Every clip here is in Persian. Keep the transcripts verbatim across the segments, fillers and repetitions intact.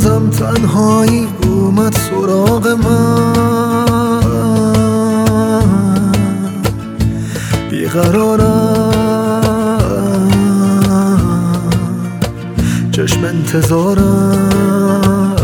بازم تنهایی اومد سراغ من، بیقرارم، چشم انتظارم،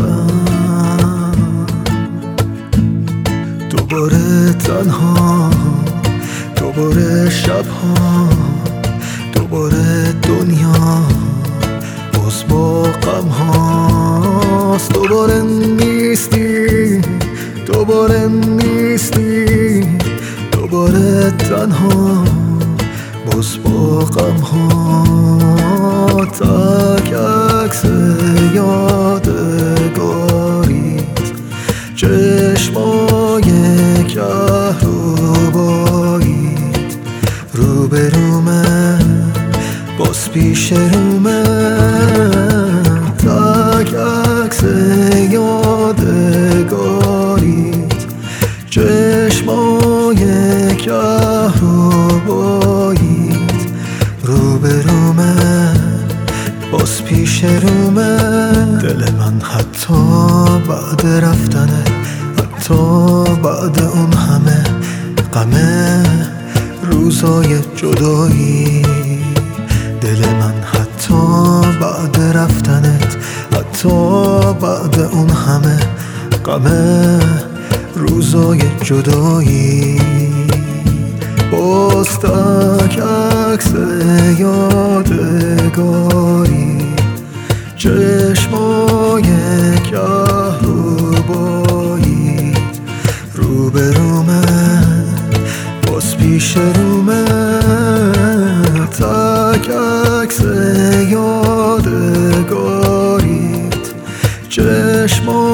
دوباره تنها، دوباره شبها، دوباره دنیا باز با غم هاست. دوباره نیستی، دوباره نیستی، دوباره تنها باز با غم ها. تک عکس یادگاریت، چشمای کهرباییت روبرومه، باز پیش رومه. تک عکس یادگاریت، چشمای کهرباییت روبرومه، باز پیش رومه. دل من حتی بعد رفتنه، حتی بعد اون همه غمه روزای جدایی، دل من حتی بعد رفتنت، حتی بعد اون همه غمه روزای جدایی. باز تک عکس یادگاری، چشمای کهرباییت روبرومه، باز پیش رومه. تک عکس یادگاریت، چشمای